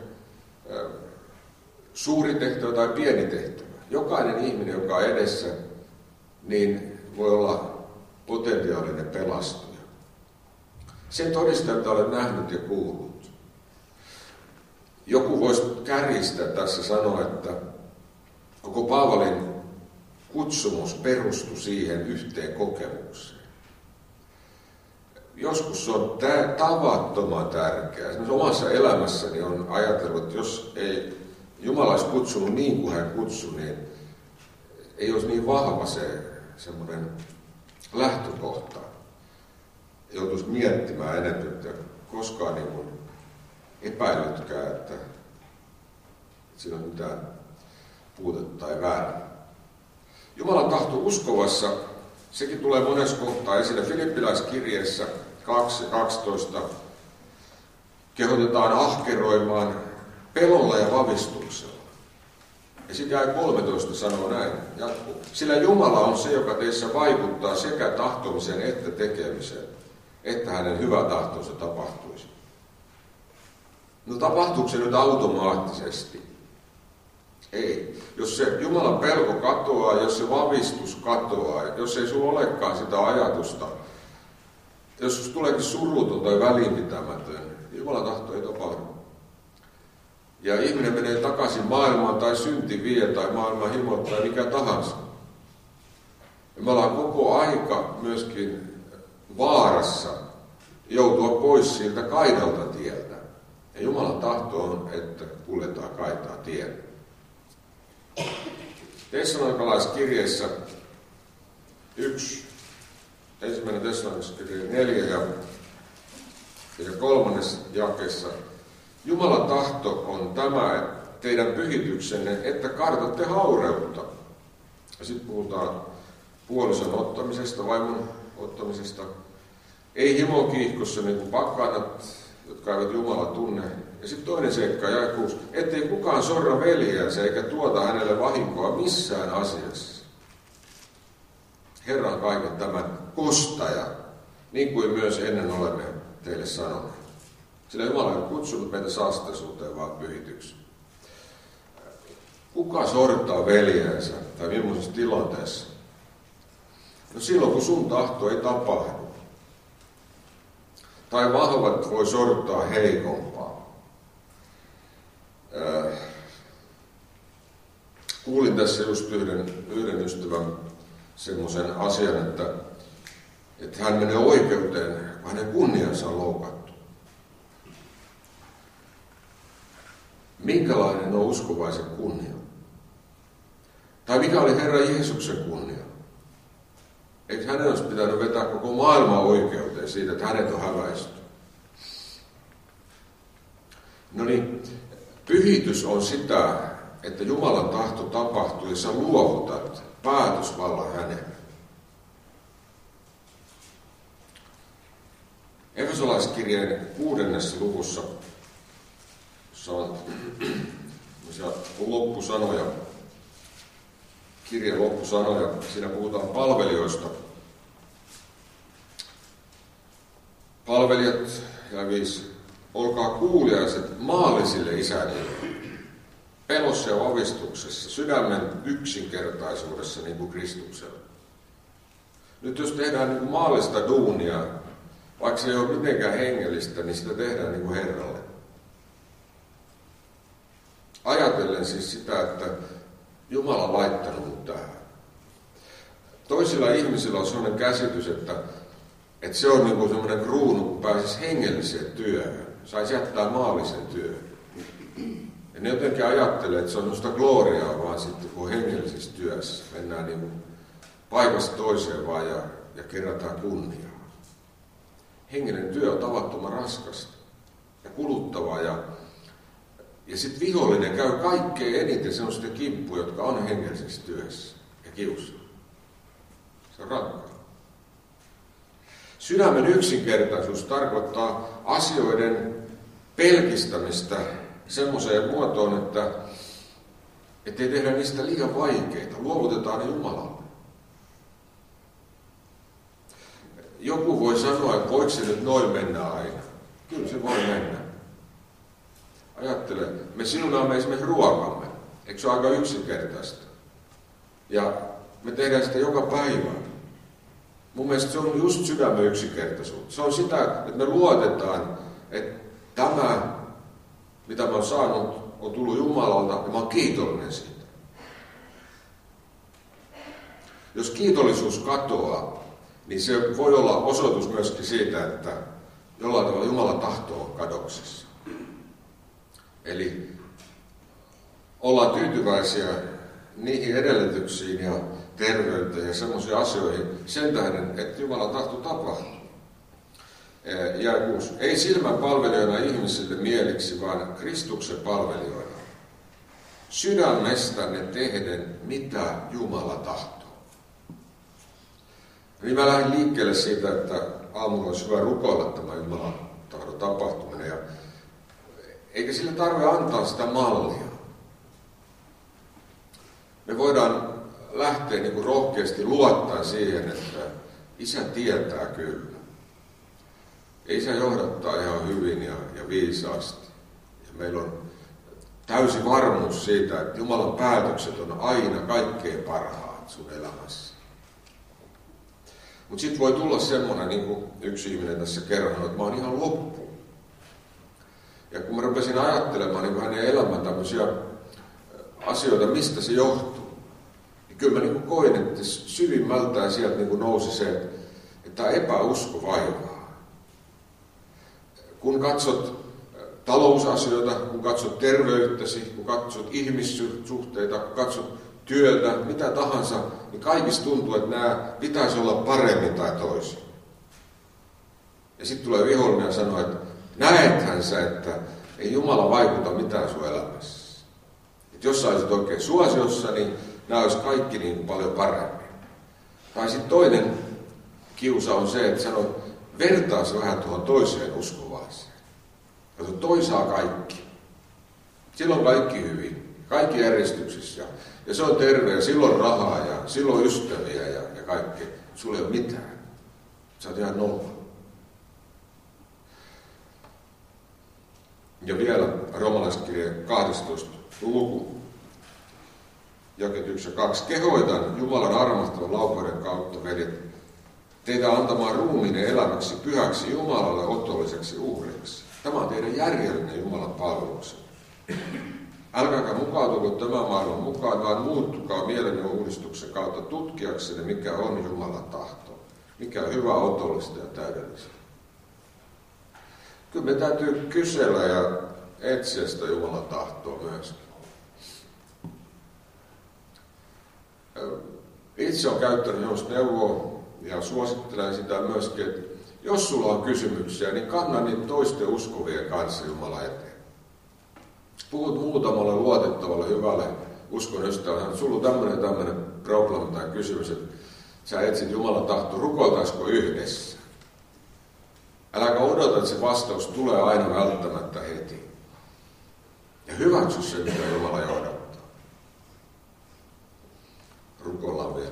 suuri tehtävä tai pieni tehtävä. Jokainen ihminen, joka on edessä, niin voi olla potentiaalinen pelastuja. Sen todistajan olet nähnyt ja kuullut. Joku voisi kärjistää tässä sanoa, että koko Paavalin kutsumus perustui siihen yhteen kokemukseen. Joskus se on tavattoman tärkeää. Esimerkiksi omassa elämässäni on ajatellut, että jos ei Jumala olisi kutsunut niin kuin hän kutsui, niin ei olisi niin vahva se semmoinen lähtökohta. joutuisi miettimään enemmän, että koskaan niin kuin epäilytkään, että siinä on mitään puutetta tai väärin. Jumalan tahto uskovassa, sekin tulee monessa kohtaa esille. Filippiläiskirjeessä 2:12 kehotetaan ahkeroimaan pelolla ja vavistuksella. Ja sitten jäi 13 sanoo näin, jatkuu. Sillä Jumala on se, joka teissä vaikuttaa sekä tahtomiseen että tekemiseen, että hänen hyvä tahtonsa tapahtuisi. No tapahtuuko se nyt automaattisesti? Ei. Jos se Jumalan pelko katoaa, jos se vavistus katoaa, jos ei sinulla olekaan sitä ajatusta, jos sinusta tuleekin suruton tai välinpitämätön, niin Jumalan tahto ei tapahdu. Ja ihminen menee takaisin maailmaan tai synti vie tai maailman himo tai mikä tahansa. Ja me ollaan koko aika myöskin vaarassa joutua pois siltä kaidalta tieltä. Ja Jumalan tahto on, että kuljetaan kaitaa tiellä. Tessalonikalaiskirjeessä 1, 1. Tessalonikalaiskirje 4 ja 3. jakeessa Jumalan tahto on tämä teidän pyhityksenne, että kartatte haureutta. Ja sitten puhutaan puolison ottamisesta, vaimon ottamisesta. Ei himokiihkossa niin kuin pakkanat, jotka eivät Jumala tunne. Ja sitten toinen seikka, jae 6, ettei kukaan sorra veljeänsä eikä tuota hänelle vahinkoa missään asiassa. Herra on kaiken tämän kostaja, niin kuin myös ennen olemme teille sanoneet. Sillä Jumala on kutsunut meitä saastaisuuteen vaan pyhitykseen. Kuka sortaa veljensä tai millaisessa tilanteessa? No silloin, kun sun tahto ei tapahdu. Tai vahvat voi sortaa heikompaa. Kuulin tässä just yhden ystävän semmoisen asian, että hän menee oikeuteen, kun hänen kunniansa on loukattu. Minkälainen on uskovaisen kunnia? Tai mikä oli Herra Jeesuksen kunnia? Eikö hänen olisi pitänyt vetää koko maailman oikeuteen siitä, että hänet on häväisty? No niin, pyhitys on sitä, että Jumalan tahto tapahtuu ja sä luovutat päätösvallan hänelle. Efesolaiskirjeen 6. luvussa, jossa on loppusanoja, kirjeen loppusanoja, siinä puhutaan palvelijoista. Palvelijat, ja 5, olkaa kuuliaiset maallisille isänille, pelossa ja vavistuksessa, sydämen yksinkertaisuudessa niin kuin Kristuksella. Nyt jos tehdään niin kuin maallista duunia, vaikka se ei ole mitenkään hengellistä, niin sitä tehdään niin kuin Herralle. Ajatellen siis sitä, että Jumala on laittanut mut tähän. Toisilla ihmisillä on sellainen käsitys, että se on niin kuin sellainen kruunu, kun pääsisi hengelliseen työhön. Saisi jättää maallisen työhön. Ja ne jotenkin ajattelee, että se on sellaista gloriaa vaan sitten, kun hengellisessä työssä mennään niin kuin paikasta toiseen vaan ja kerätään kunniaa. Hengellinen työ on tavattoman raskasta ja kuluttavaa ja sitten vihollinen käy kaikkein eniten sellaista kimppuja, jotka on hengellisessä työssä ja kiusaa. Se on rankkaa. Sydämen yksinkertaisuus tarkoittaa asioiden pelkistämistä semmoiseen muotoon, että ei tehdä niistä liian vaikeita. Luovutetaan ne Jumalalle. Joku voi sanoa, että voiko se nyt noin mennä aina. Kyllä se voi mennä. Ajattele, me siunaamme esimerkiksi ruokamme. Eikö se ole aika yksinkertaista? Ja me tehdään sitä joka päivä. Mun mielestä se on just sydämen yksinkertaisuutta. Se on sitä, että me luotetaan, että tämä, mitä mä oon saanut, on tullut Jumalalta ja mä oon kiitollinen siitä. Jos kiitollisuus katoaa, niin se voi olla osoitus myöskin siitä, että jollain tavalla Jumalan tahto on kadoksissa. Eli ollaan tyytyväisiä niihin edellytyksiin ja terveyteen ja semmoisiin asioihin sen tähden, että Jumalan tahto tapahtuu. Ja 6. Ei silmän palvelijoina ihmisille mieliksi, vaan Kristuksen palvelijoina. Sydämestänne tehden, mitä Jumala tahtoo. Niin mä lähdin liikkeelle siitä, että aamulla olisi hyvä rukoilla tämä Jumalan tahdon tapahtuminen. Ja eikä sille tarvitse antaa sitä mallia. Me voidaan lähteä niin kuin rohkeasti luottaen siihen, että Isä tietää kyllä. Ja Isä johdattaa ihan hyvin ja viisaasti. Ja meillä on täysi varmuus siitä, että Jumalan päätökset on aina kaikkein parhaat sun elämässä. Mutta sitten voi tulla semmoinen, niin kuin yksi ihminen tässä kerran, että mä oon ihan loppu. Ja kun mä rupesin ajattelemaan niin hänen elämän tämmöisiä asioita, mistä se johtuu, niin kyllä mä niin koin, että syvimmältään sieltä niin nousi se, että tämä epäusko vaivaa. Kun katsot talousasioita, kun katsot terveyttäsi, kun katsot ihmissuhteita, kun katsot työtä, mitä tahansa, niin kaikista tuntuu, että nämä pitäisi olla paremmin tai toisin. Ja sitten tulee vihollinen ja sanoo, että näethän sä, että ei Jumala vaikuta mitään sun elämässä. Että jos sä olisit oikein suosiossa, niin nämä olisi kaikki niin paljon paremmin. Tai sitten toinen kiusa on se, että sanoo, vertaa se vähän tuohon toiseen uskovaiseen. Ja toi saa kaikki. Silloin kaikki hyvin, kaikki järjestyksissä. Ja se on terve ja silloin rahaa ja silloin ystäviä ja kaikkea. Sulla ei ole mitään. Sä oot ihan nolla. Ja vielä roomalaiskirjeen 12. luku, jakeet 1 ja 2. Kehoitan Jumalan armahtavan laupeuden kautta, veljet, teitä antamaan ruumiinen elämäksi pyhäksi Jumalalle otolliseksi uhriksi. Tämä on teidän järjellinen Jumalan palveluksen. Älkääkä mukautuko tämän maailman mukaan, vaan muuttukaa mielenne uudistuksen kautta tutkiaksenne, mikä on Jumalan tahto, mikä on hyvä, otollista ja täydellistä. Kyllä me täytyy kysellä ja etsiä sitä Jumalan tahtoa myöskin. Itse olen käyttänyt just neuvoa ja suosittelen sitä myöskin, että jos sulla on kysymyksiä, niin kanna niitä toisten uskovien kanssa Jumalan eteen. Puhut muutamalle luotettavalle, hyvälle uskon ystävälle, sulla on tämmöinen problema tai kysymys, että sä etsit Jumalan tahtoa, rukoiltaisiko yhdessä? Äläkä odota, että se vastaus tulee aina välttämättä heti. Ja hyväksy se, mitä Jumala johdattaa. Rukoillaan vielä.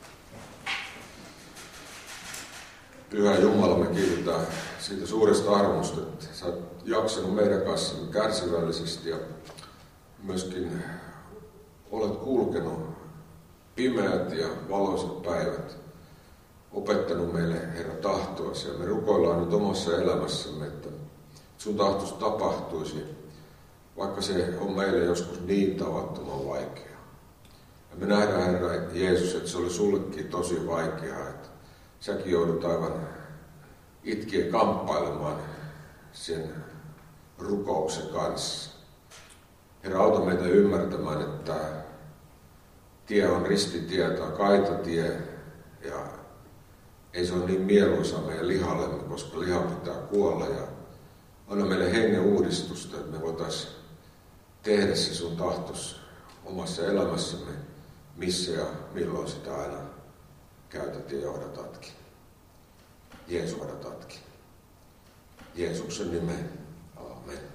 Pyhä Jumala, me kiitetään siitä suuresta armosta, että sä oot jaksanut meidän kanssamme kärsivällisesti ja myöskin olet kulkenut pimeät ja valoisat päivät, opettanut meille, Herra, tahtoasi. Ja me rukoillaan nyt omassa elämässämme, että sun tahtos tapahtuisi, vaikka se on meille joskus niin tavattoman vaikeaa. Ja me nähdään, Herra Jeesus, että se oli sullekin tosi vaikeaa, että säkin joudut aivan itkien kamppailemaan sen rukouksen kanssa. Herra, auta meitä ymmärtämään, että tie on ristitie tai kaitatie ja ei se ole niin mieluisa meidän lihallemme, koska liha pitää kuolla. Ja anna meille hengen uudistusta, että me voitaisiin tehdä se sun tahtos omassa elämässämme, missä ja milloin sitä aina käytät ja johdatatkin. Jeesus johdatatkin. Jeesuksen nimeen. Amen.